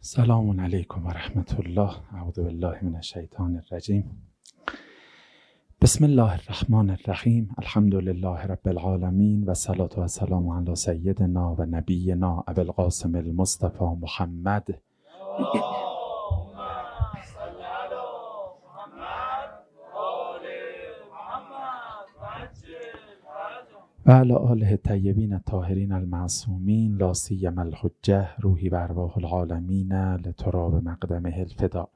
سلام علیکم و رحمت الله. اعوذ بالله من الشیطان الرجیم. بسم الله الرحمن الرحیم. الحمد لله رب العالمین و صلاة و سلام علی سیدنا و نبینا ابوالقاسم المصطفى محمد و علی آله الطیبین الطاهرین المعصومین لا سیما الحجة روحی و ارواح العالمین لتراب مقدمه الفدا.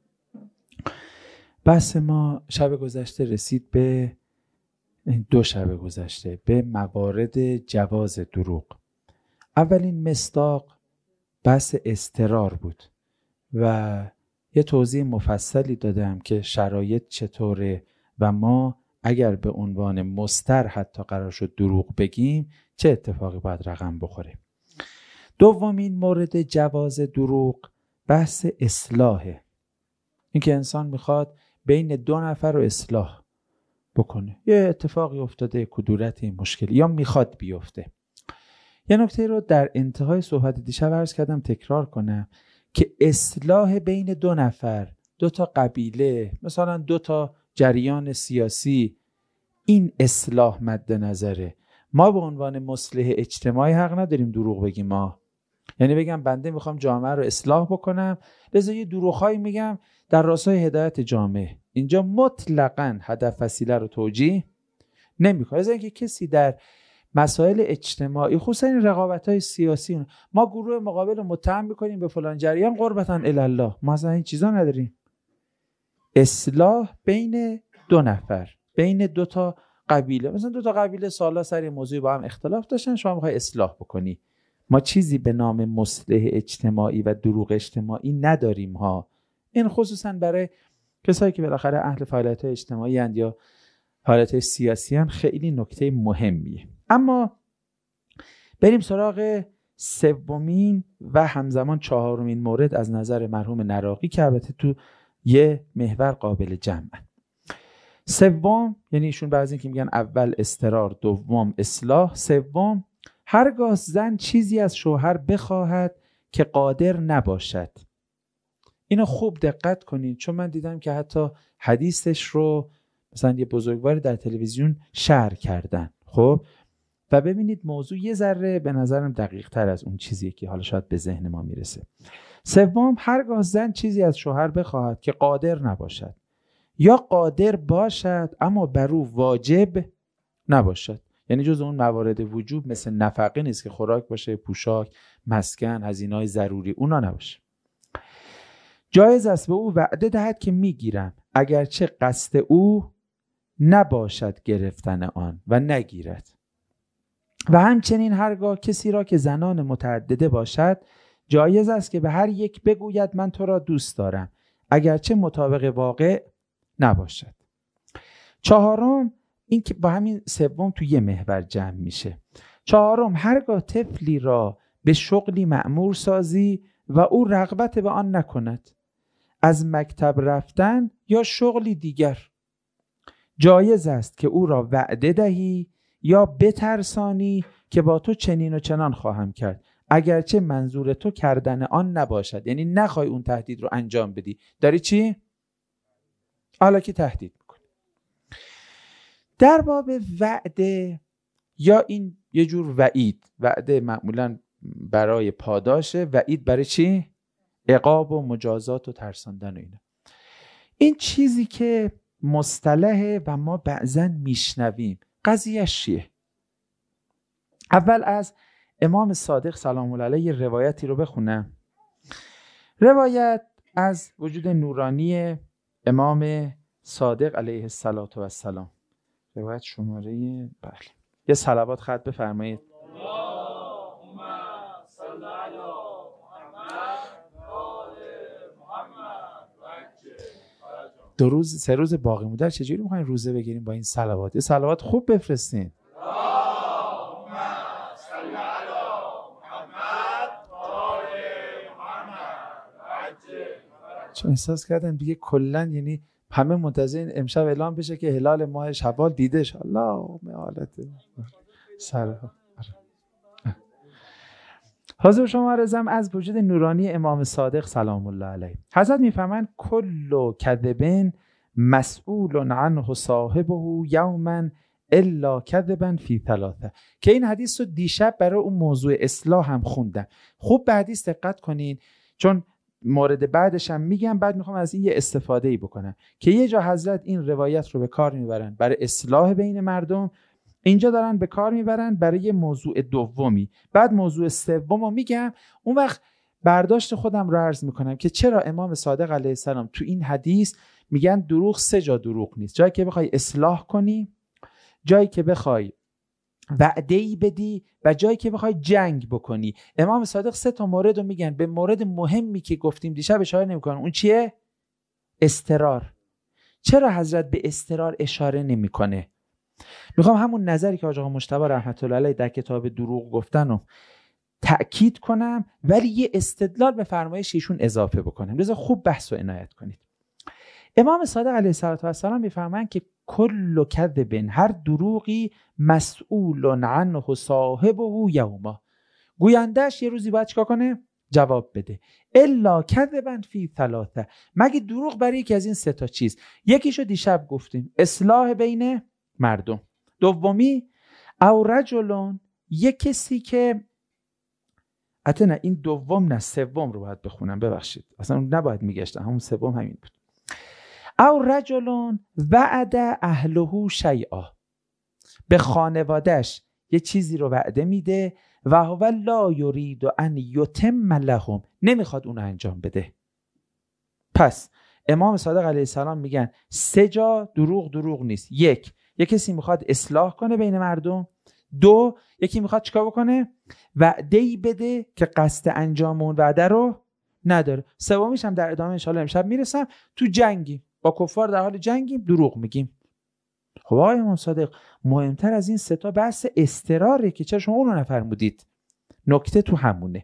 بحث ما شب گذشته رسید به دو شب گذشته به موارد جواز دروغ. اولین مصداق بحث اضطرار بود و یه توضیح مفصلی دادم که شرایط چطوره و ما اگر به عنوان مضطر حتی قرار شد دروغ بگیم چه اتفاقی باید رقم بخوره. دومین مورد جواز دروغ بحث اصلاحه. این که انسان میخواد بین دو نفر رو اصلاح بکنه، یه اتفاقی افتاده، کدورتی، مشکلی یا میخواد بیفته. یه نکته رو در انتهای صحبت دیشب عرض کردم تکرار کنم که اصلاح بین دو نفر، دو تا قبیله، مثلا دو تا جریان سیاسی، این اصلاح مد نظره. ما به عنوان مصلح اجتماعی حق نداریم دروغ بگیم. ما یعنی بگم بنده میخوام جامعه رو اصلاح بکنم، لذا یه دروغ‌هایی میگم در راستای هدایت جامعه. اینجا مطلقاً هدف وسیله رو توجیه نمیکنه. از اینکه کسی در مسائل اجتماعی خصوصا این رقابت‌های سیاسی ما گروه مقابل رو متهم میکنیم به فلان جریان قربتاً الی، ما اصلا این چیزا نداریم. اصلاح بین دو نفر، بین دو تا قبیله، مثلا دو تا قبیله سالا سر موضوعی با هم اختلاف داشتن، شما میخوای اصلاح بکنی. ما چیزی به نام مصلح اجتماعی و دروغ اجتماعی نداریم ها. این خصوصا برای کسایی که بالاخره اهل فعالیت اجتماعی اند یا فعالیت سیاسی اند خیلی نکته مهمیه. اما بریم سراغ سومین و همزمان چهارمین مورد از نظر مرحوم نراقی که البته تو یه محور قابل جمع. سوم، یعنی ایشون بعضی که میگن اول اضطرار، دوم اصلاح، سوم هرگاه زن چیزی از شوهر بخواهد که قادر نباشد. اینو خوب دقت کنید چون من دیدم که حتی حدیثش رو مثلا یه بزرگواری در تلویزیون شرح کردن. خب و ببینید موضوع یه ذره به نظرم دقیق تر از اون چیزیه که حالا شاید به ذهن ما میرسه. سوم، هرگاه زن چیزی از شوهر بخواهد که قادر نباشد یا قادر باشد اما بر او واجب نباشد. یعنی جز اون موارد وجوب مثل نفقه نیست که خوراک باشه، پوشاک، مسکن، هزینه‌های ضروری، اونا نباشه. جایز است به او وعده دهد که میگیرم اگرچه قصد او نباشد گرفتن آن و نگیرد. و همچنین هرگاه کسی را که زنان متعدده باشد جایز است که به هر یک بگوید من تو را دوست دارم اگرچه مطابق واقع نباشد. چهارم، این که با همین سوم تو یه محور جمع میشه. چهارم، هرگاه طفلی را به شغلی مأمور سازی و او رغبت به آن نکند، از مکتب رفتن یا شغلی دیگر، جایز است که او را وعده دهی یا بترسانی که با تو چنین و چنان خواهم کرد اگرچه منظور تو کردن آن نباشد. یعنی نخوای اون تهدید رو انجام بدی، داری چی؟ حالا که تهدید میکنی. در باب وعده یا این یه جور وعید، وعده معمولا برای پاداشه، وعید برای چی؟ عقاب و مجازات و ترساندن و اینا. این چیزی که مصطلحه و ما بعضن میشنویم، قضیهش چیه؟ اول از امام صادق سلام الله علیه روایتی رو بخونم. روایت از وجود نورانی امام صادق علیه السلام. روایت شماره بله. یه صلوات خط بفرمایید. دو روز سه روز باقی مونده، چجوری میخواین روزه بگیریم با این صلوات؟ یه صلوات خوب بفرستین. چون احساس کردم دیگه کلن یعنی همه منتظر امشب اعلام بشه که هلال ماه شوال دیده شه. الله حالت سر حاضر شما رزم از وجود نورانی امام صادق سلام الله علیه. حضرت میفهمن کل کذبن مسئول عنه صاحبه یوما الا کذبا فی ثلاثه، که این حدیث رو دیشب برای اون موضوع اصلاح هم خوندم. خوب به حدیث دقت کنین چون مورد بعدش هم میگم، بعد میخوام از این یه استفاده ای بکنم که یه جا حضرت این روایت رو به کار میبرن برای اصلاح بین مردم، اینجا دارن به کار میبرن برای موضوع دومی، بعد موضوع سوم رو میگم. اون وقت برداشت خودم رو عرض میکنم که چرا امام صادق علیه السلام تو این حدیث میگن دروغ 3 جا دروغ نیست. جایی که بخوای اصلاح کنی، جایی که بخوای وعده‌ای بدی و جایی که بخوای جنگ بکنی. امام صادق 3 تا مورد رو میگن. به مورد مهمی که گفتیم دیشب اشاره نمیکنن. اون چیه؟ استرار. چرا حضرت به استرار اشاره نمیکنه؟ میخوام همون نظری که آقا مجتبی رحمت الله علیه در کتاب دروغ گفتن رو تأکید کنم، ولی یه استدلال به فرمایش ایشون اضافه بکنم. لذا خوب بحث رو عنایت کنید. امام صادق علیه السلام میفرمایند که کل کذب، هر دروغی مسئول عنه صاحبه یوما، گوینده‌اش یه روزی باید چیکار کنه؟ جواب بده. الا کذبا فی ثلاثه، مگه دروغ برای یکی از این 3 تا چیز. یکیشو دیشب گفتیم، اصلاح بین مردم. دومی او رجلون، یک کسی که حتی نه این دوم نه سوم رو باید بخونم، ببخشید اصلا نباید میگشتم، همون سوم همین بود. او رجلون وعد اهله شیئا، به خانوادهش یه چیزی رو وعده میده و هو لا یرید ان یتم لهم، نمیخواد اونو انجام بده. پس امام صادق علیه السلام میگن 3 جا دروغ نیست. یک کسی میخواد اصلاح کنه بین مردم. 2 یکی میخواد چیکار بکنه؟ وعده‌ای بده که قصد انجام اون وعده رو نداره. سومیش هم در ادامه ان شاء الله امشب میرسم، تو جنگی با کفار، در حال جنگیم، دروغ میگیم. خب آقای امام صادق مهمتر از این 3 تا بحث استراره که چرا شما اون رو نفرمودید. نکته تو همونه.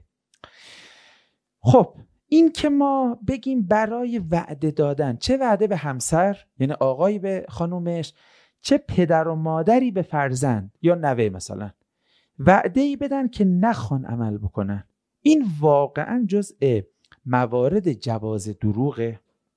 خب این که ما بگیم برای وعده دادن، چه وعده به همسر یعنی آقایی به خانومش، چه پدر و مادری به فرزند یا نوه مثلا، وعده‌ای بدن که نخوان عمل بکنن، این واقعا جزء موارد جواز دروغه.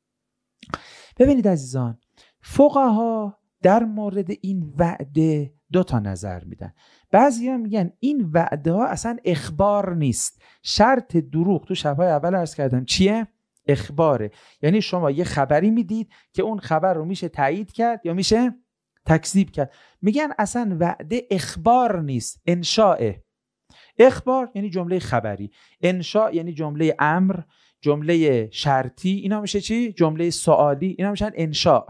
ببینید عزیزان، فقها در مورد این وعده 2 تا نظر میدن. بعضیا میگن این وعده ها اصلا اخبار نیست. شرط دروغ تو شبهای اول عرض کردم چیه؟ اخباره. یعنی شما یه خبری میدید که اون خبر رو میشه تایید کرد یا میشه تکذیب کرد. میگن اصلا وعده اخبار نیست، انشاءه. اخبار یعنی جمله خبری، انشاء یعنی جمله امر، جمله شرطی، اینا میشه چی؟ جمله سوالی، اینا میشن انشاء.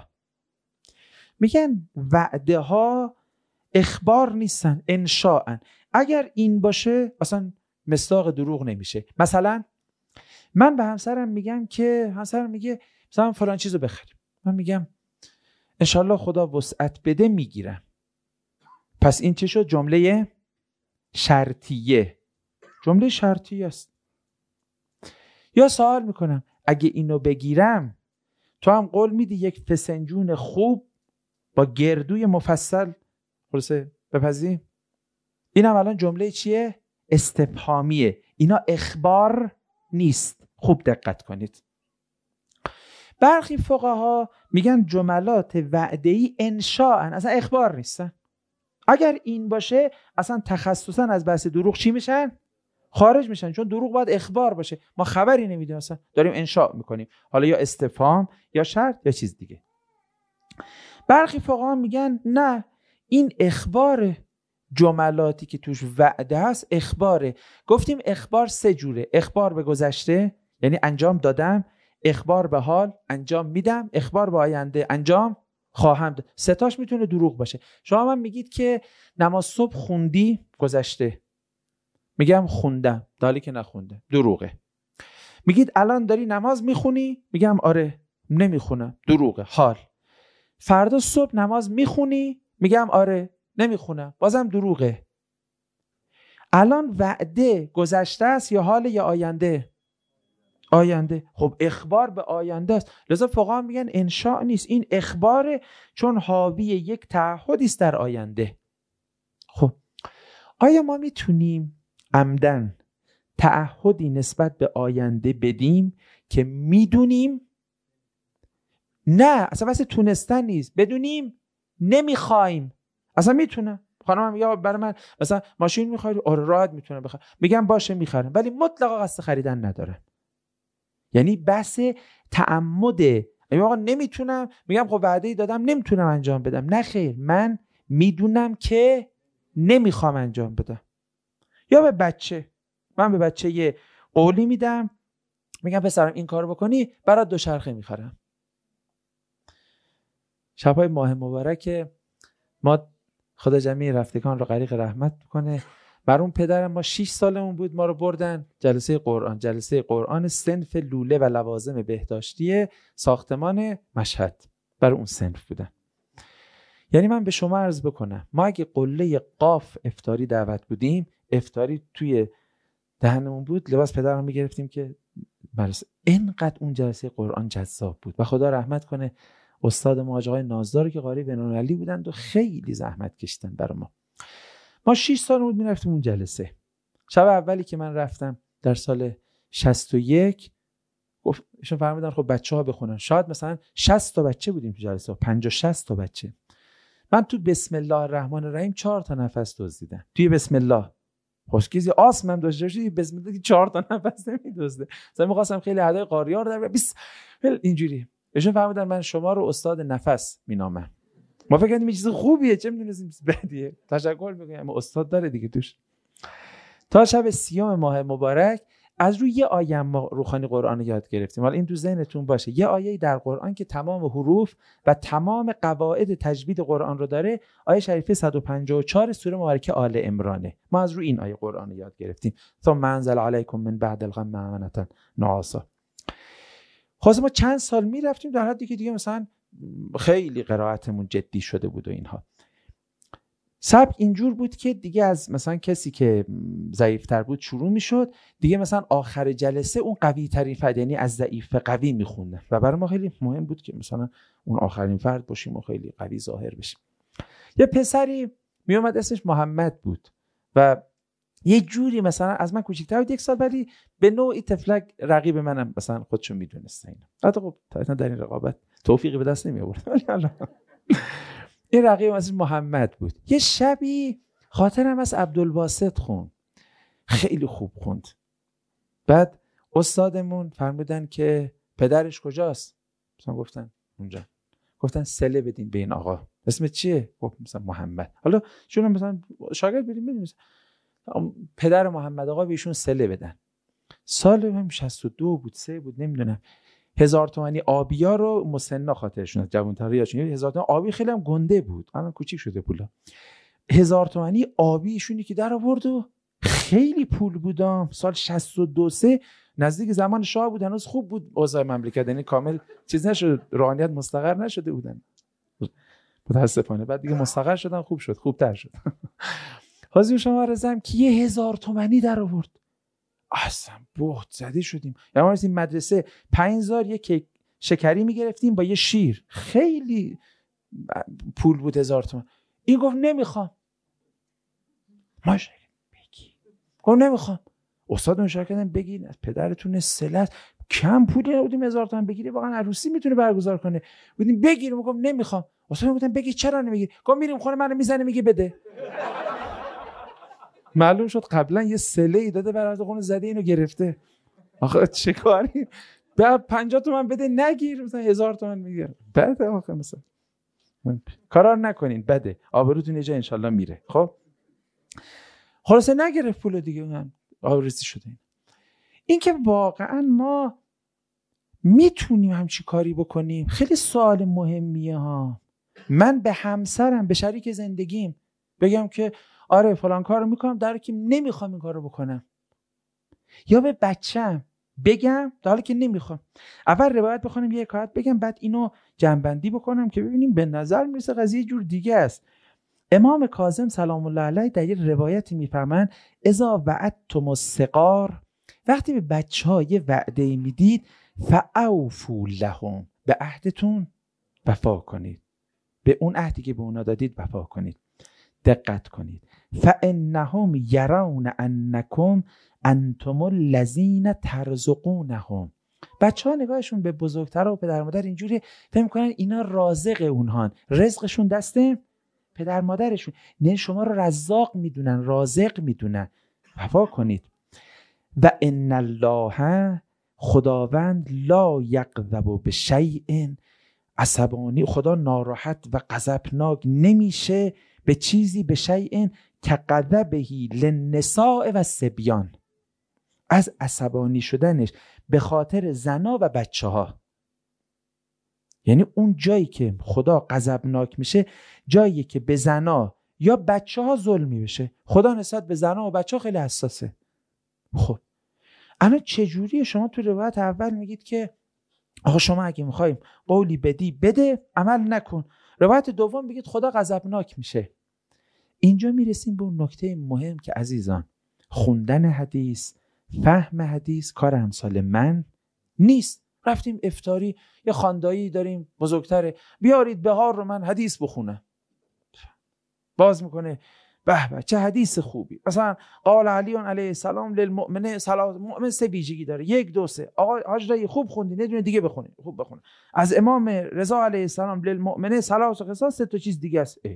میگن وعده ها اخبار نیستن، انشاءن. اگر این باشه اصلا مصداق دروغ نمیشه. مثلا من به همسرم میگم که، همسرم میگه مثلا فلان چیزو بخریم، من میگم انشالله خدا وسعت بده میگیرم. پس این چه شد؟ جمله شرطیه. جمله شرطیه است. یا سوال میکنم اگه اینو بگیرم تو هم قول میدی یک فسنجون خوب با گردوی مفصل خلاصه بپزی؟ این هم الان جمله چیه؟ استفهامیه. اینا اخبار نیست. خوب دقت کنید. برخی فقها میگن جملات وعده‌ای انشاءن، اصلا اخبار نیستن. اگر این باشه اصلا تخصصا از بحث دروغ چی میشن؟ خارج میشن، چون دروغ باید اخبار باشه. ما خبری نمیدیم، اصلا داریم انشاء میکنیم، حالا یا استفهام یا شرط یا چیز دیگه. برخی فقها میگن نه، این اخباره، جملاتی که توش وعده هست اخباره. گفتیم اخبار 3 جوره: اخبار به گذشته یعنی انجام دادم، اخبار به حال انجام میدم، اخبار به آینده انجام خواهم داد. 3 تاش میتونه دروغ باشه. شما من میگید که نماز صبح خوندی؟ گذشته. میگم خوندم در حالی که نخوندم، دروغه. میگید الان داری نماز میخونی؟ میگم آره. نمیخونم، دروغه، حال. فردا صبح نماز میخونی؟ میگم آره. نمیخونم، بازم دروغه. الان وعده گذشته است یا حال یا آینده؟ آینده. خب اخبار به آینده است. لذا فقها میگن انشاء نیست، این اخباره، چون حاوی یک تعهدی است در آینده. خب آیا ما میتونیم عمدن تعهدی نسبت به آینده بدیم که میدونیم، نه اصلا واسه تونستن نیست، بدونیم نمیخوایم. اصلا میتونم خانمم میگه برای من مثلا ماشین میخوای؟ آره راحت میتونم بخرم، میگم باشه میخرم، ولی مطلقا قصد خریدن ندارم. یعنی بحث تعمده. آقا نمیتونم، میگم خب وعده ای دادم نمیتونم انجام بدم، نه خیر، من میدونم که نمیخوام انجام بدم. یا به بچه، من به بچه یه قولی میدم، میگم پسرم این کارو بکنی برات دوچرخه میخرم. شبهای ماه مبارک ما خدا جمیع رفتگان رو غریق رحمت بکنه، بر اون پدرم ما 6 سالمون بود ما رو بردن جلسه قرآن صنف لوله و لوازم بهداشتی ساختمان مشهد، بر اون صنف بودن. یعنی من به شما عرض بکنم ما اگه قله قاف افطاری دعوت بودیم، افطاری توی دهنمون بود، لباس پدرم میگرفتیم که اینقدر اون جلسه قرآن جذاب بود. و خدا رحمت کنه استاد ما آقای نازدار که قاری بین‌المللی بودند و خیلی زحمت کشیدن برای ما. ما 6 سال بود میرفتیم اون جلسه. شب اولی که من رفتم در سال 61 ایشون فرمودن خب بچه‌ها بخونن. شاید مثلا 60 تا بچه بودیم تو جلسه، 50 60 تا بچه. من تو بسم الله الرحمن الرحیم 4 تا نفس دزدیدم. توی بسم الله خوشگیزی آسمم داشته باشی، بسم الله 4 تا نفس نمیدزده. مثلا می‌خواستم خیلی ادای قاریار در 20 اینجوری. ایشون فرمودن من شما رو استاد نفس مینامم. ما فکر کردیم چیز خوبیه، چه می‌دونیم چیز بدیه. تشکر می‌کنم، اما استاد داره دیگه توش. تا شب 30 ماه مبارک از روی یه آیه ما روخانی قرآن یاد گرفتیم. حالا این تو ذهنتون باشه، یه آیه در قرآن که تمام حروف و تمام قواعد تجوید قرآن رو داره، آیه شریفه 154 سوره مبارکه آل عمرانه. ما از روی این آیه قرآن یاد گرفتیم. ثم انزل علیکم من بعد الغم امنة نعاسا. خلاص ما چند سال میرفتیم در حدی که دیگه مثلا خیلی قرائتمون جدی شده بود و اینها. سبک اینجور بود که دیگه از مثلا کسی که ضعیفتر بود شروع میشد، دیگه مثلا آخر جلسه اون قوی ترین فرد، یعنی از ضعیف به قوی میخوندن و برای ما خیلی مهم بود که مثلا اون آخرین فرد باشیم و خیلی قوی ظاهر بشیم. یه پسری میومد اسمش محمد بود و یه جوری مثلا از من کوچیک‌تر بود 1 سال، ولی به نوعی تفلک رقیب منم مثلا خودشو میدونسته. اینا البته خب تا در این رقابت توفیقی به دست نمی آورد، ولی حالا این رقیب مثلا محمد بود. یه شبی خاطرم از عبدالباسط خوند، خیلی خوب خوند. بعد استادمون فرمودن که پدرش کجاست؟ مثلا گفتن اونجا. گفتن سله بدین به این آقا. اسم چیه؟ گفت مثلا محمد. حالا چون مثلا شاگرد بریم ببینیم پدر محمد آقا بهشون سله بدن. سال هم 62 بود 3 بود نمیدونم. 1000 تومانی آبیا رو مسنا خاطرشون، جوان‌تر یادشون 1000 تومانی آبی خیلی هم گنده بود، الان کوچیک شده پولا. 1000 تومانی آبیشونی که در آورد و خیلی پول بودم. سال 62 3 نزدیک زمان شاه بود، هنوز خوب بود اوضاع مملکت، یعنی کامل چیز نشد، روحانیت مستقر نشده بودن متاسفانه. بعد دیگه مستقر شدن، خوب شد، خوبتر شد. حاضر شما رضام که 1000 تومانی در آورد. اصلا بهت زده شدیم. یعنی ما رسیم مدرسه 5000 یه کیک شکری میگرفتیم با یه شیر، خیلی پول بود 1000 تومان. این گفت نمیخوام. ماشاءالله بگی. گفت نمیخوام. استاد مشاور کردن بگین از پدرتون سلت کم پولی نبودیم 1000 تومان بگیری، واقعا عروسی میتونه برگزار کنه. بودیم بگیریم. گفت نمیخوام. استاد میگفتن بگی چرا نمیگی؟ گفت میریم خونه منو میزنه میگه بده. معلوم شد قبلا یه سله‌ای داده برای خونه زده اینو گرفته. آخه چه کاری؟ بعد 50 تومن بده نگیر، مثلا 1000 تومن میگیره. بعد آخه مثلا کارا نکنین بده، آبروتون یه جا انشالله میره. خب خلاصه نگرفت پول دیگه، اون آبروریزی شده. این که واقعا ما میتونیم همچی کاری بکنیم خیلی سوال مهمیه ها. من به همسرم، به شریک زندگیم بگم که آره فلان کارو میکنم در حالی که نمیخوام این کارو بکنم، یا به بچه‌م بگم در حالی که نمیخوام. اول روایت بخونم یه حکایت بگم، بعد اینو جمع‌بندی بکنم که ببینیم به نظر میرسه قضیه جور دیگه است. امام کاظم سلام الله علیه در یه روایتی میفرمایند اذا وعدتم الصغار، وقتی به بچه‌ها یه وعده میدید فاوفوا لهم، به عهدتون وفا کنید، به اون عهدی که به اونا دادید وفا کنید. دقت کنید. فانهم یرون انکم انتم الذین ترزقونهم. بچه ها نگاهشون به بزرگتر و پدر مادر اینجوری فکر میکنن اینا رازق اونهان، رزقشون دست پدر مادرشون. نه، شما رو رزاق میدونن، رازق میدونن. وفا کنید. و ان الله، خداوند، لا یغضب بشیء، عصبانی، خدا ناراحت و غضبناک نمیشه به چیزی، به شیء که غضبه للنساء و الصبیان، از عصبانی شدنش به خاطر زنا و بچه ها. یعنی اون جایی که خدا غضبناک میشه جایی که به زنا یا بچه ها ظلمی بشه. خدا نسبت به زنا و بچه ها خیلی حساسه. خب الان چجوریه شما تو روایت اول میگید که آقا شما اگه میخوایم قولی بدی بده، عمل نکن. روایت دوم میگید خدا غضبناک میشه. اینجا میرسیم به اون نکته مهم که عزیزان، خوندن حدیث، فهم حدیث کار امثال من نیست. رفتیم افطاری، یه خاندایی داریم بزرگتره، بیارید بهار رو من حدیث بخونم. باز میکنه به به چه حدیث خوبی، مثلا قال علی علیه السلام للمؤمن ثلاث، مؤمن سه ویژگی داره، 1 2 3. آقا حاج دایی خوب خوندی، ندونه دیگه بخونید، خوب بخونه. از امام رضا علیه السلام للمؤمن ثلاث خصال، 3 تا چیز دیگه است.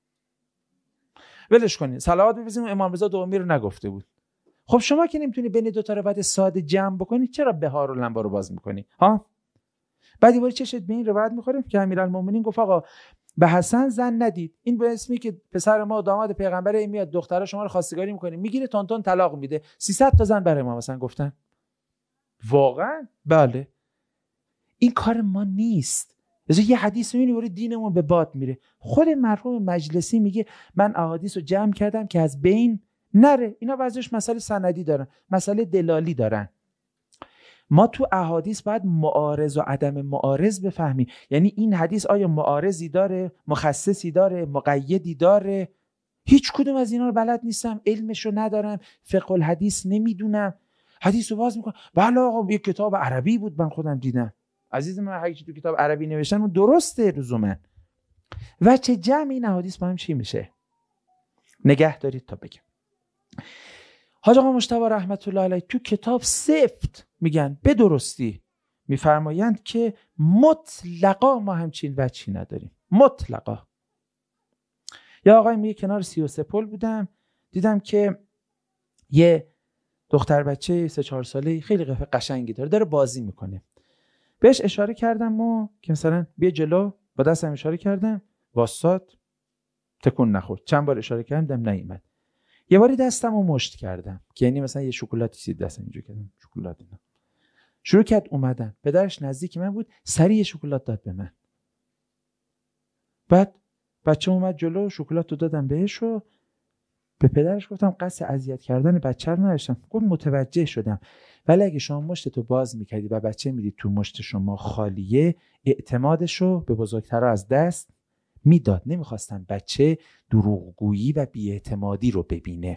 ولش کنید، صلوات بفرستیم امام رضا دومی رو نگفته بود. خب شما که نمیتونی بین دو تا روایت ساده جمع بکنی، چرا بهار و لنبا رو باز میکنی ها؟ بعد یه چشت به این روایت میخوره که امیرالمومنین گفت آقا به حسن زن ندید، این به اسمی که پسر ما داماد پیغمبر میاد، دخترها شما رو خواستگاری میکنه، میگیره تون تون طلاق میده. 300 تا زن برای ما مثلا گفتن. واقعا بله، این کار ما نیست. یه حدیث میبینی دینمون به باد میره. خود مرحوم مجلسی میگه من احادیث رو جمع کردم که از بین نره. اینا بعضیش مسئله سندی دارن، مسئله دلالی دارن. ما تو احادیث باید معارض و عدم معارض بفهمیم. یعنی این حدیث آیا معارضی داره، مخصصی داره، مقیدی داره؟ هیچ کدوم از اینا رو بلد نیستم، علمش رو ندارم، فقه الحدیث نمیدونم. حدیث رو باز میکنم، بله آقا یه کتاب عربی بود من خودم دیدم. عزیز من، هر کی تو کتاب عربی نوشتن اون درسته لزوما. و چه جمع این احادیث با هم چی میشه؟ نگه دارید تا بگم. حاج آقا مجتبی رحمت الله علیه تو کتاب سفت میگن به درستی، میفرمایند که مطلقا ما همچین وجهی نداریم، مطلقا. یا آقای میگه کنار 33 پل بودم، دیدم که یه دختر بچه 3-4 ساله خیلی قیافه قشنگی داره بازی میکنه. بهش اشاره کردم و که مثلا بیا جلو، با دستم اشاره کردم، واسات، تکون نخورد. چند بار اشاره کردم دم نیومد. یه باری دستمو مشت کردم که یعنی مثلا یه شکلاتی چیزی دستم اینجوری کردم، شکلات اینا. شروع کرد اومدن، پدرش نزدیک من بود، سریع شکلات داد به من. بعد بچه اومد جلو، شکلات رو دادم بهش و به پدرش گفتم قصد اذیت کردن بچه رو نداشتم. گفت متوجه شدم، ولی اگه شما مشتتو باز میکردی و بچه میدید تو مشت شما خالیه، اعتمادشو به بزرگترها از دست میداد. نمیخواستم بچه دروغگویی و بی‌اعتمادی رو ببینه.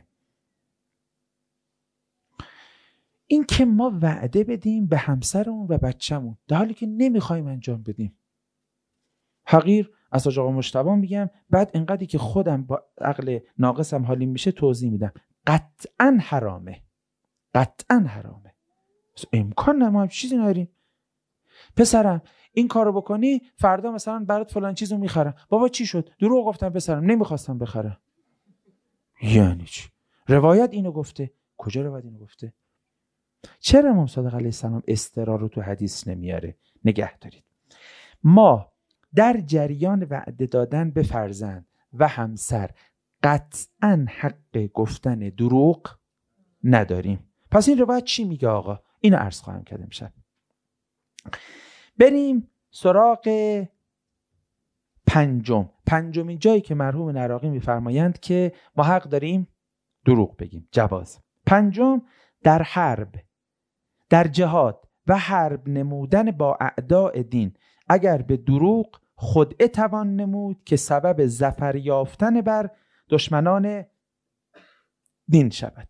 این که ما وعده بدیم به همسرمون و بچه‌مون در حالی که نمیخوایم انجام بدیم. حقیر از آقا مجتبی میگم، بعد انقدری که خودم با عقل ناقصم حالیم میشه توضیح میدم. قطعا حرامه، قطعا حرامه. امکان نه، ما هم چیزی نداریم. پسرم این کارو بکنی فردا مثلا برات فلان چیزو میخرم. بابا چی شد؟ دروغ گفتم پسرم، نمیخواستم بخرم. یعنی چی؟ روایت اینو گفته. کجا روایت اینو گفته؟ چرا امام صادق علیه السلام استرار رو تو حدیث نمیاره؟ نگه دارید. ما در جریان وعده دادن به فرزند و همسر قطعا حق گفتن دروغ نداریم. پس این روایت چی میگه آقا؟ اینو عرض خواهم کرد امشب. بریم سراغ پنجمین جایی که مرحوم نراقی میفرمایند که ما حق داریم دروغ بگیم، جواز. پنجم، در حرب، در جهاد و حرب نمودن با اعداء دین اگر به دروغ خدعه توان نمود که سبب ظفر یافتن بر دشمنان دین شود.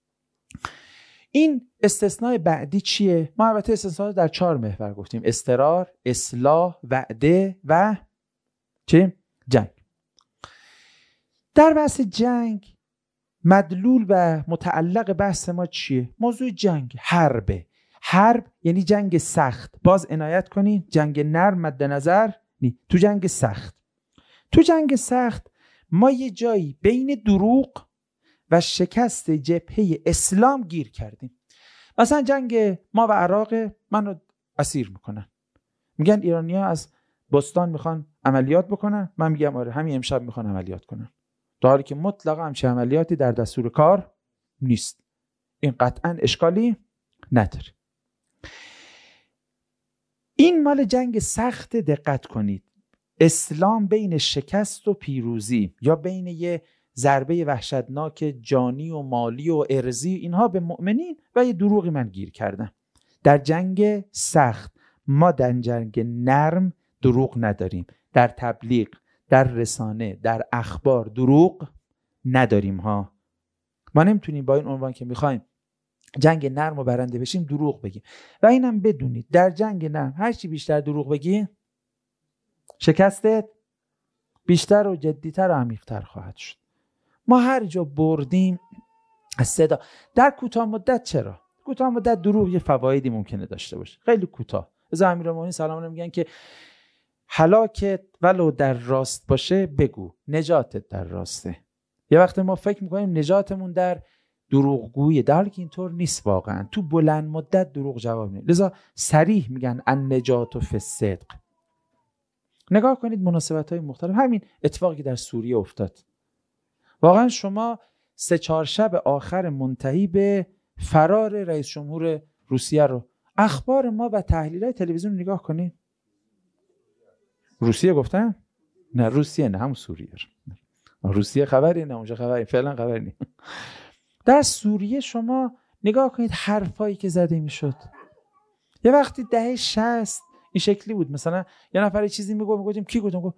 این استثناء بعدی چیه؟ ما البته استثناء در 4 محور گفتیم: اضطرار، اصلاح، وعده و چی؟ جنگ. در بحث جنگ مدلول و متعلق بحث ما چیه؟ موضوع جنگ، حربه. حرب یعنی جنگ سخت. باز عنایت کنین، جنگ نرم مد نظر نی. تو جنگ سخت ما یه جایی بین دروغ و شکست جبهه اسلام گیر کردیم. مثلا جنگ ما و عراق، منو اسیر میکنن، میگن ایرانی‌ها از بستان میخوان عملیات بکنن، من میگم آره همین امشب میخوان عملیات کنن، در حالی که مطلقا همچین عملیاتی در دستور کار نیست. این قطعا اشکالی نداره. این مال جنگ سخت. دقت کنید، اسلام بین شکست و پیروزی یا بین یه ضربه وحشتناک جانی و مالی و ارضی اینها به مؤمنین و یه دروغی من گیر کردم. در جنگ سخت ما در جنگ نرم دروغ نداریم. در تبلیغ، در رسانه، در اخبار دروغ نداریم ها. ما نمیتونیم با این عنوان که میخوایم جنگ نرم و برنده بشیم دروغ بگیم. و اینم بدونید در جنگ نرم هر چی بیشتر دروغ بگی شکستت بیشتر و جدیتر و عمیق‌تر خواهد شد. ما هر جا بردیم از صدا. در کوتاه مدت چرا؟ کوتاه مدت دروغ یه فوایدی ممکنه داشته باشه، خیلی کوتاه. از امیرالمومنین سلام علیه میگن که هلاکت ولو در راست باشه بگو، نجاتت در راسته. یه وقت ما فکر میکنیم نجاتمون در دروغگویی، در حالی که اینطور نیست. واقعا تو بلند مدت دروغ جواب نمیده. لذا صریح میگن النجات فی الصدق. نگاه کنید مناسبت‌های مختلف. همین اتفاقی که در سوریه افتاد، واقعا شما 3-4 شب آخر منتهی به فرار رئیس جمهور روسیه رو اخبار ما و تحلیل‌های تلویزیون نگاه کنید. روسیه گفتن؟ نه روسیه نه، همون سوریه. روسیه خبری نه، اونجا خبری فعلا خبری نه. در سوریه شما نگاه کنید حرفایی که زده میشد. یه وقتی دهه 60 این شکلی بود، مثلا یه نفر چیزی میگفتیم کی گفت؟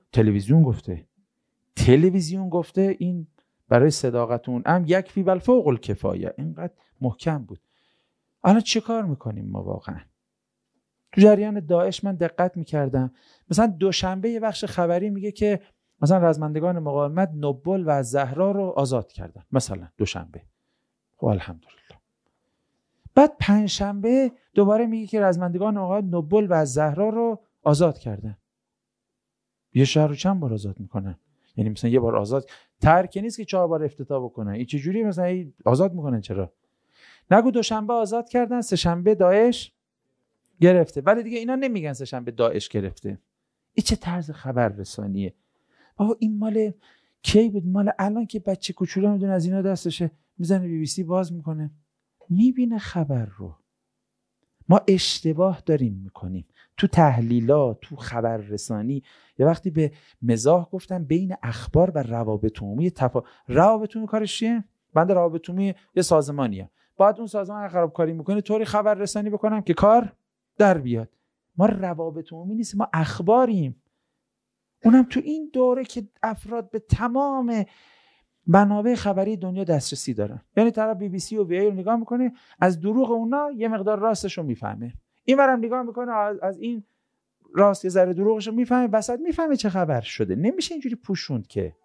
تلویزیون گفته. این برای صداقتون هم یکفی بل فوق الکفایه، اینقدر محکم بود. الان چه کار میکنیم ما واقعا؟ تو جریان داعش من دقت میکردم، مثلا دوشنبه یه بخش خبری میگه که مثلا رزمندگان مقاومت نوبل و زهرا رو آزاد کردن، مثلا دوشنبه. خب الحمدلله. بعد پنجشنبه دوباره میگه که رزمندگان مقاومت نوبل و زهرا رو آزاد کردن. یه شهر رو چند بار آزاد میکنن؟ یعنی مثلا یه بار آزاد ترک نیست که 4 بار افتتاح بکنن. این چه جوری مثلا آزاد میکنن؟ چرا نگو دوشنبه آزاد کردن، سه شنبه داعش گرفته، ولی دیگه اینا نمیگن سه شنبه داعش گرفته. این چه طرز خبر رسانیه؟ بابا این مال کی بود؟ مال الان که بچه کوچولو میدونه از اینا دستشه، میزنه BBC باز میکنه میبینه خبر رو. ما اشتباه داریم میکنیم تو تحلیلات، تو خبر رسانی. یه وقتی به مزاح گفتم بین اخبار و روابط عمومی روابط عمومی کارش چیه؟ بنده روابط عمومی یه سازمانیه، باید اون سازمان خرابکاری میکنه طوری خبر رسانی بکنم که کار در بیاد. ما روابط عمومی نیستیم، ما اخباریم. اونم تو این دوره که افراد به تمام منابع خبری دنیا دسترسی دارن. یعنی طرف BBC و وی رو نگاه میکنه، از دروغ اونا یه مقدار راستش رو میفهمه، اینورم نگاه میکنه از این راست یه ذره دروغش رو میفهمه، وسط میفهمه چه خبر شده. نمیشه اینجوری پوشوند که.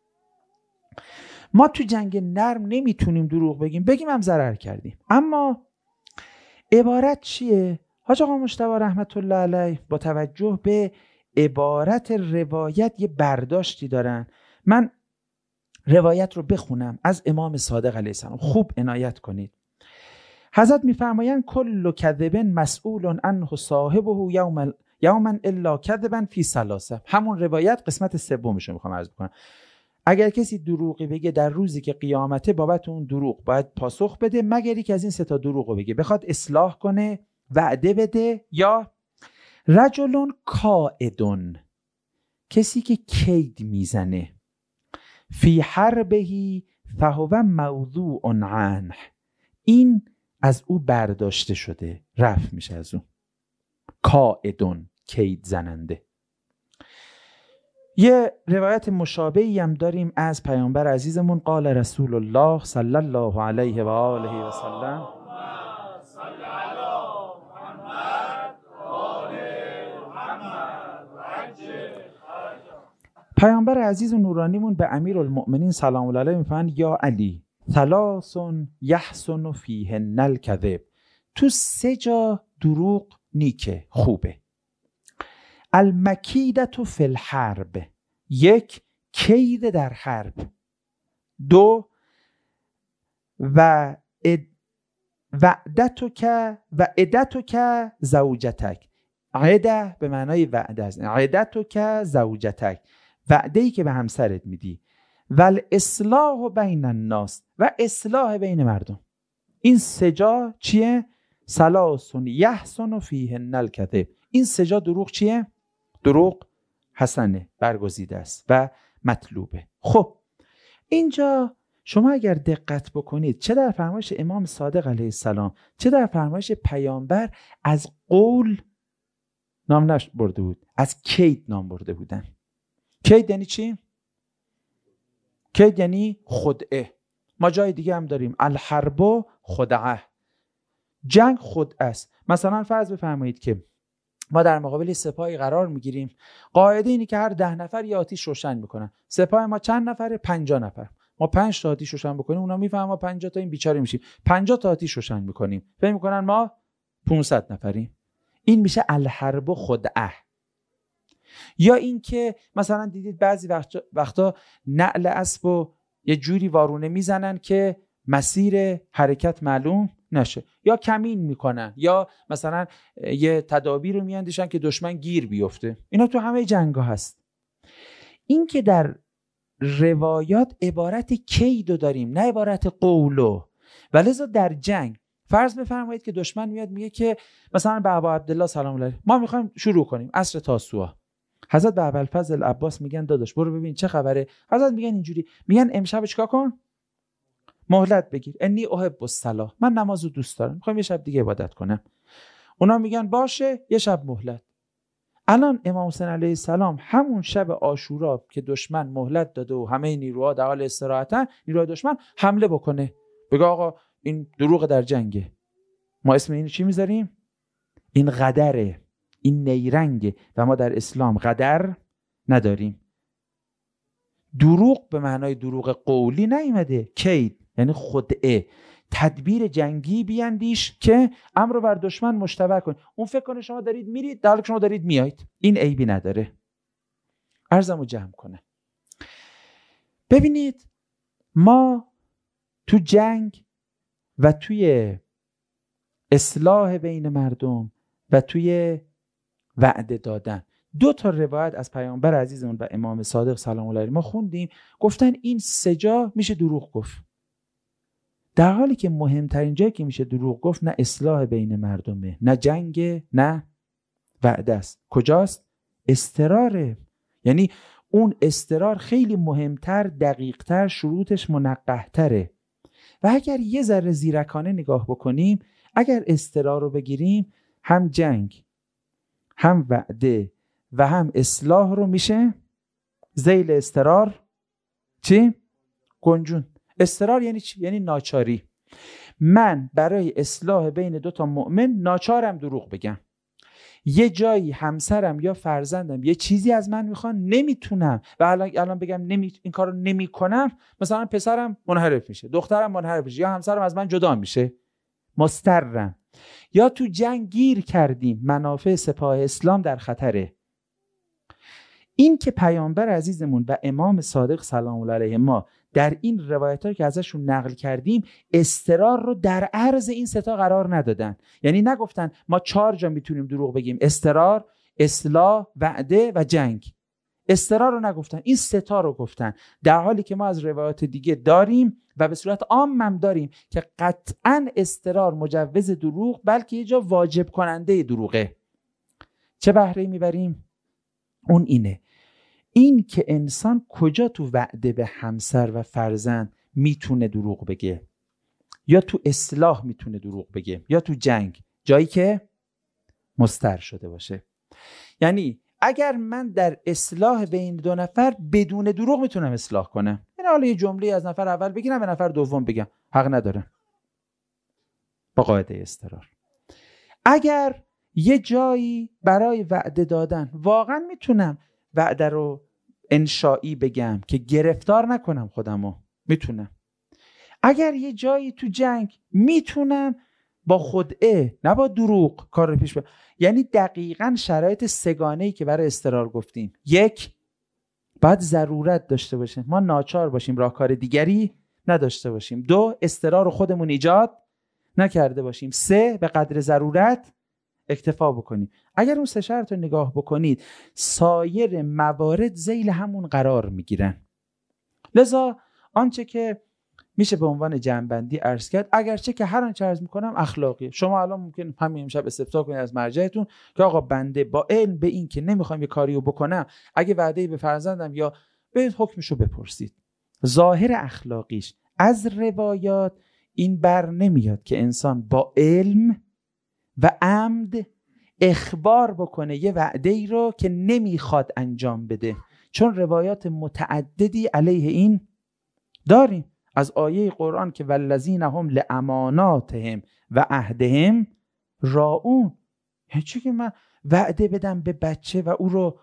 ما تو جنگ نرم نمیتونیم دروغ بگیم هم ضرر کردیم. اما عبارت چیه؟ حاج آقا مجتبی رحمت الله علیه با توجه به عبارت روایت یه برداشتی دارن. من روایت رو بخونم از امام صادق علیه السلام، خوب عنایت کنید. حضرت میفرمایند کل کذب مسئول عنه صاحبه یوما الا کذبا فی ثلاثه. همون روایت قسمت سومش رو میخوام عرض بکنم. اگر کسی دروغی بگه در روزی که قیامته، بابت اون دروغ باید پاسخ بده، مگر یک از این 3 تا دروغ رو بگه، بخواد اصلاح کنه، وعده بده، یا رجل کائدون، کسی که کید میزنه، فی حربه فهو موضوع عنه، این از او برداشته شده، رفع میشه از اون. کائدون، کید زننده. یه روایت مشابهی هم داریم از پیامبر عزیزمون، قال رسول الله صلی الله علیه و آله و سلم، پیامبر عزیز و نورانیمون به امیرالمؤمنین سلام الله علیه میفرمایند یا علی ثلاث یحسن فیهن الکذب. تو 3 جا دروغ نیکه، خوبه. المکیدة فی الحرب، 1 کید در حرب. 2 وعدتک زوجتک. عده به معنای وعده است. عدتک زوجتک، وعده‌ای که به همسرت میدی. والاصلاح بین الناس، و اصلاح بین مردم. این 3 جا چیه؟ ثلاث یحسن فیهن الکذب. این 3 جا دروغ چیه؟ دروغ حسنه، برگزیده است و مطلوبه. خب اینجا شما اگر دقت بکنید، چه در فرمایش امام صادق علیه السلام چه در فرمایش پیامبر، از قول نام برده بود، از کید نام برده بودن. کید یعنی چی؟ کید یعنی خدعه. ما جای دیگه هم داریم الحرب خدعه، جنگ خدعه است. مثلا فرض بفرمایید که ما در مقابل سپاهی قرار میگیریم، قاعده اینه که هر 10 نفر یه آتیش روشن میکنن. سپاه ما چند نفره؟ 50 نفر. ما 5 تا آتیش روشن بکنیم، اونا میفهمن ما 50 تا این بیچاره میشیم. 50 تا آتیش روشن میکنیم، فکر میکنن ما 500 نفریم. این میشه الحرب خدعه. یا این که مثلا دیدید بعضی وقتا نعل اسب و یه جوری وارونه میزنن که مسیر حرکت معلوم نشه، یا کمین میکنن، یا مثلا یه تدابیر رو میاندیشن که دشمن گیر بیفته. اینا تو همه جنگا هست. این که در روایات عبارت کیدو داریم، نه عبارت قولو. ولذا در جنگ فرض بفرمایید که دشمن میاد میگه که مثلا به ابا عبدالله سلام الله علیه ما میخوایم شروع کنیم عصر تاسوعا. حضرت به ابوالفضل عباس میگن داداش برو ببین چه خبره. حضرت میگن اینجوری، میگن امشب چیکار کن؟ مهلت بگیر. انی احب الصلاه، من نمازو دوست دارم، میخوام یه شب دیگه عبادت کنم. اونا میگن باشه یه شب مهلت. الان امام حسین علیه السلام همون شب عاشورا که دشمن مهلت داده و همه نیروها در حال استراحتن، نیروهای دشمن حمله بکنه، بگه آقا این دروغ در جنگه، ما اسم این چی میذاریم؟ این غدره، این نیرنگه و ما در اسلام غدر نداریم. دروغ به معنای دروغ قولی نیامده، کید یعنی خدعه، تدبیر جنگی بیاندیش که امر رو بر دشمن مشتبه کن. اون فکر کنه شما دارید میرید در حالی که شما دارید میایید. این عیبی نداره. عرضمو جمع کنه. ببینید ما تو جنگ و توی اصلاح بین مردم و توی وعده دادن 2 تا روایت از پیامبر عزیزمون و امام صادق سلام الله علیه ما خوندیم، گفتن این 3 جا میشه دروغ گفت. در حالی که مهمترین جایی که میشه دروغ گفت نه اصلاح بین مردمه، نه جنگ، نه وعده است. کجاست؟ استراره. یعنی اون استرار خیلی مهمتر، دقیقتر، شروطش منقح‌تره. و اگر یه ذره زیرکانه نگاه بکنیم، اگر استرار رو بگیریم، هم جنگ، هم وعده و هم اصلاح رو میشه ذیل استرار چی؟ گنجون. استرار یعنی چی؟ یعنی ناچاری. من برای اصلاح بین 2 تا مؤمن ناچارم دروغ بگم. یه جایی همسرم یا فرزندم یه چیزی از من میخوان، نمیتونم و الان بگم این کارو نمیکنم، مثلا پسرم منحرف میشه، دخترم منحرف میشه، یا همسرم از من جدا میشه، مسترم. یا تو جنگ گیر کردیم، منافع سپاه اسلام در خطره. این که پیامبر عزیزمون و امام صادق سلام الله علیه ما در این روایت‌ها که ازشون نقل کردیم استرار رو در عرض این 3 تا قرار ندادن. یعنی نگفتن ما 4 جا میتونیم دروغ بگیم: استرار، اصلاح، وعده و جنگ. استرار رو نگفتن، این 3 تا رو گفتن، در حالی که ما از روایات دیگه داریم و به صورت عام هم داریم که قطعاً استرار مجوز دروغ، بلکه یه جا واجب کننده دروغه. چه بهره‌ای میبریم؟ اون این که انسان کجا تو وعده به همسر و فرزند میتونه دروغ بگه، یا تو اصلاح میتونه دروغ بگه، یا تو جنگ، جایی که مستر شده باشه. یعنی اگر من در اصلاح بین 2 نفر بدون دروغ میتونم اصلاح کنم، یعنی حالا یه جمله از نفر اول بگیرم به نفر دوم بگم، حق ندارم با قاعده استرار. اگر یه جایی برای وعده دادن واقعا میتونم وعده رو انشایی بگم که گرفتار نکنم خودمو، میتونم. اگر یه جایی تو جنگ میتونم با خدعه نه با دروغ کار رو پیش برم، یعنی دقیقاً شرایط سگانه‌ای که برای اضطرار گفتیم، یک، باید ضرورت داشته باشیم، ما ناچار باشیم، راهکار دیگری نداشته باشیم. دو، اضطرار رو خودمون ایجاد نکرده باشیم. سه، به قدر ضرورت اکتفا بکنیم. اگر اون سه شرط رو نگاه بکنید، سایر موارد ذیل همون قرار میگیرن. لذا آنچه که میشه به عنوان جمع‌بندی عرض کرد، اگرچه که هر آنچه عرض میکنم اخلاقی، شما الان ممکن همین امشب استفسار کنید از مرجعتون که آقا بنده با علم به این که نمیخوام یه کاریو بکنم، اگه وعده‌ای به فرزندم یا به حکمشو بپرسید. ظاهر اخلاقیش از روایات این بر نمیاد که انسان با علم و عمد اخبار بکنه یه وعده‌ای رو که نمیخواد انجام بده، چون روایات متعددی علیه این داریم از آیه قرآن که والذین هم لاماناتهم و عهدهم راعون. یعنی چی که من وعده بدم به بچه و او رو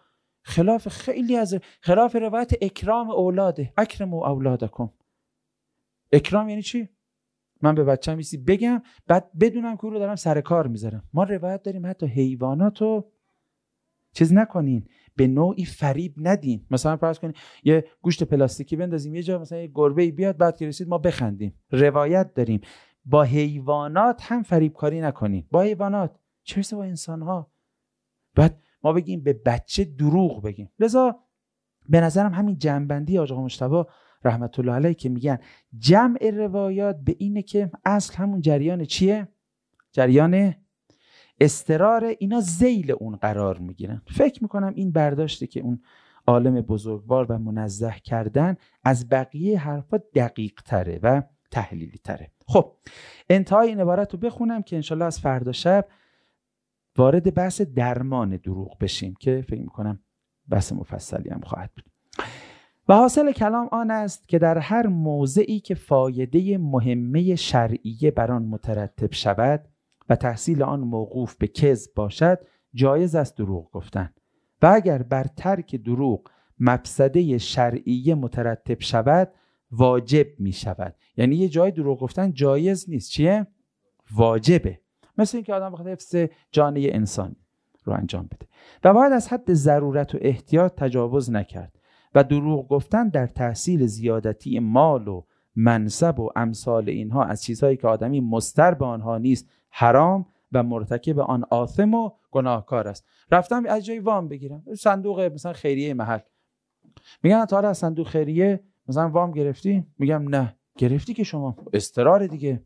خلاف روایت اکرام اولاده، اکرموا اولادکم. اکرام یعنی چی؟ من به بچه‌م میسی بگم بعد بدونم که او رو دارم سر کار میذارم. ما روایت داریم حتی حیواناتو چیز نکنین، به نوعی فریب ندین. مثلا فرض کنین یه گوشت پلاستیکی بندازیم یه جا، مثلا یه گربه‌ای بیاد بعد که رسید ما بخندیم. روایت داریم با حیوانات هم فریب کاری نکنین. با حیوانات چه با انسان‌ها بعد ما بگیم به بچه دروغ بگیم. لذا به نظرم همین جمع‌بندی آقا مجتبی رحمت الله علیه که میگن جمع روایات به اینه که اصل همون جریان چیه؟ جریان اضطرار، اینا ذیل اون قرار میگیرن. فکر میکنم این برداشتی که اون عالم بزرگوار و منزه کردن از بقیه حرفا دقیق تره و تحلیلی تره. خب انتهای این عبارت رو بخونم که انشالله از فردا شب وارد بحث درمان دروغ بشیم که فکر میکنم بحث مفصلی هم خواهد بود. و حاصل کلام آن است که در هر موضعی که فایده مهمه شرعیه بر آن مترتب شود و تحصیل آن موقوف به کذب باشد، جایز است دروغ گفتن. و اگر بر ترک دروغ مفسده شرعیه مترتب شود، واجب می شود. یعنی یه جای دروغ گفتن جایز نیست، چیه؟ واجبه. مثل این که آدم بخواد حفظ جان یه انسان رو انجام بده و باید از حد ضرورت و احتیاط تجاوز نکرد. و دروغ گفتن در تحصیل زیادتی مال و منصب و امثال اینها از چیزهایی که آدمی مضطر به آنها نیست حرام و مرتکب آن آثم و گناهکار است. رفتم از جای وام بگیرم، صندوق مثلا خیریه محل، میگن تا حالا از صندوق خیریه مثلا وام گرفتی؟ میگم نه. گرفتی که شما اضطرار دیگه.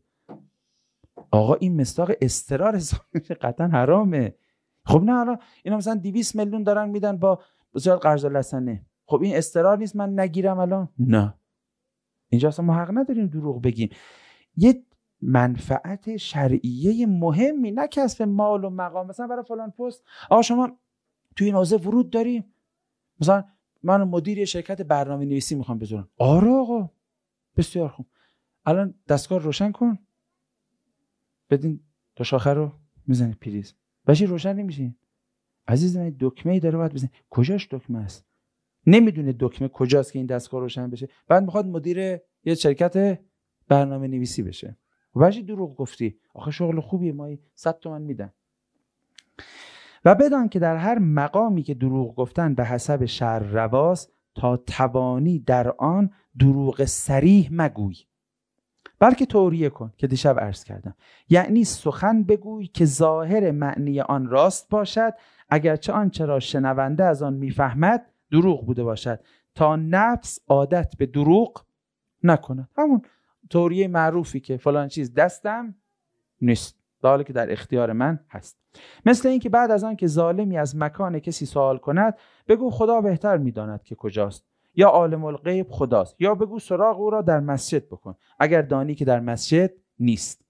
آقا این مصداق اضطرار قطعا حرامه. خب نه، حالا اینا مثلا 200 میلیون دارن میدن با بسیار قرض الحسنه، خب این اضطرار نیست من نگیرم الان؟ نه، اینجا اصلا ما حق نداریم دروغ بگیم. یه منفعت شرعیه مهمی، نه کسب مال و مقام. مثلا برای فلان پست آقا شما توی این حوزه ورود داری، مثلا من مدیر شرکت برنامه نویسی میخوام بذارم. آره آقا بسیار خوب، الان دستگاه روشن کن، بدین تا شاخه رو میزنی پریز، بچی روشن نمیشه. عزیز من دکمه‌ای داره باید بزنی، کجاش دکمه است؟ نمیدونه دکمه کجاست که این دستگاه روشن بشه، بعد میخواد مدیر یه شرکت برنامه نویسی بشه. بچی دروغ گفتی، آخه شغل خوبیه، ما 100 تومن میدن. و بدان که در هر مقامی که دروغ گفتن به حسب شرع رواست، تا توانی در آن دروغ صریح مگوی، بلکه توریه کن که دیشب عرض کردم، یعنی سخن بگوی که ظاهر معنی آن راست باشد، اگرچه آنچه را شنونده از آن میفهمد دروغ بوده باشد، تا نفس عادت به دروغ نکند. همون توریه معروفی که فلان چیز دستم نیست در حالی که در اختیار من هست. مثل این که بعد از آن که ظالمی از مکان کسی سوال کند، بگو خدا بهتر میداند که کجاست، یا عالم الغیب خداست، یا بگو سراغ او را در مسجد بکن اگر دانی که در مسجد نیست.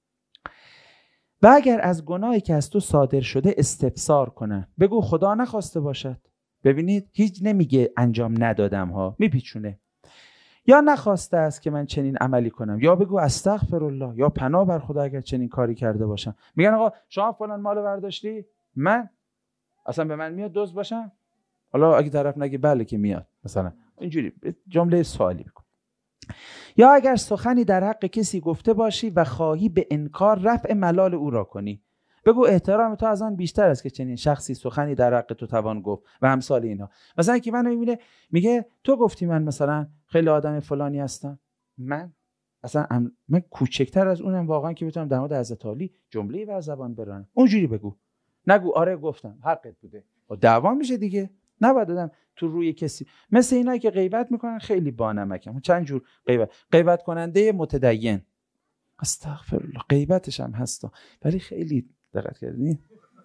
و اگر از گناهی که از تو صادر شده استفسار کنند، بگو خدا نخواسته باشد. ببینید هیچ نمیگه انجام ندادم ها، میپیچونه. یا نخواسته است که من چنین عملی کنم، یا بگو استغفر الله، یا پناه بر خدا اگر چنین کاری کرده باشم. میگن آقا شما فلان مالو برداشتی، من اصلا به من میاد دزد باشم؟ حالا اگه طرف نگه بله که میاد، مثلا اینجوری جمله سوالی بکن. یا اگر سخنی در حق کسی گفته باشی و خواهی به انکار رفع ملال او را کنی، بگو احترام تو از آن بیشتر است که چنین شخصی سخنی در حق تو توان گفت و امثال اینا. مثلا که منو میبینه میگه تو گفتی من مثلا خیلی آدم فلانی هستم، من اصلا من کوچکتر از اونم واقعا که بتونم در مورد حضرت علی جمله‌ای بر زبان برانم. اونجوری بگو، نگو آره گفتم حقت بوده، دعوا میشه دیگه. نباید دادم تو روی کسی. مثل اینایی که غیبت میکنن خیلی بانمکم. چند جور غیبت کننده متدین، استغفرالله، غیبتش هم هستا، ولی خیلی دقت کردین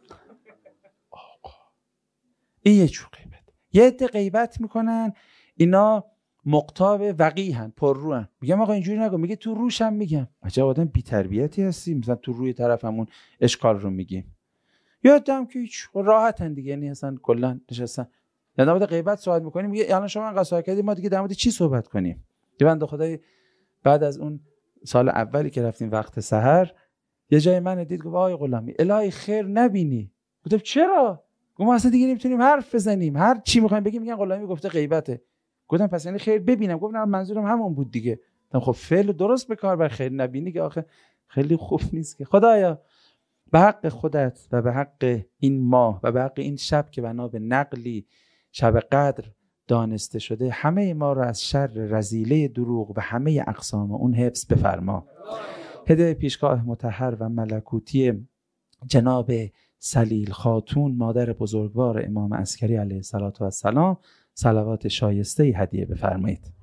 این یه جور غیبت. یه عده غیبت میکنن اینا مقتاب وقیحن، پرروان، میگم آقا اینجوری نگو، میگه تو روشم میگم. عجب آدم بی تربیتی هستی، مثلا تو روی طرفمون اشکال رو میگیم. یادم که هیچ راحتن دیگه، یعنی اصلا کلا نشستن در مورد غیبت صحبت میکنیم. میگه الان شما انقدر صحبت کردید، ما دیگه در مورد چی صحبت کنیم؟ یه بنده خدای بعد از اون سال اولی که رفتیم وقت سحر، یه جای من دید گفت آقای غلامی الهی خیر نبینی. گفتم چرا؟ گفت ما اصلا دیگه نمیتونیم حرف بزنیم، هر چی میخوایم بگیم میگن غلامی گفته غیبته. گفتم پس یعنی خیر ببینم؟ گفت نه منظورم همون بود دیگه. خب فعل درست به کار بر، خیر نبینی که آخه خیلی خوب نیست که. خدایا به حق خودت و به حق این ماه و به حق این شب که بنا به نقلی شب قدر دانسته شده، همه ما را از شر رذیله دروغ و همه اقسام اون حفظ بفرما. هدیه پیشگاه مطهر و ملکوتی جناب سلیل خاتون مادر بزرگوار امام عسکری علیه السلام صلوات شایسته هدیه بفرمایید.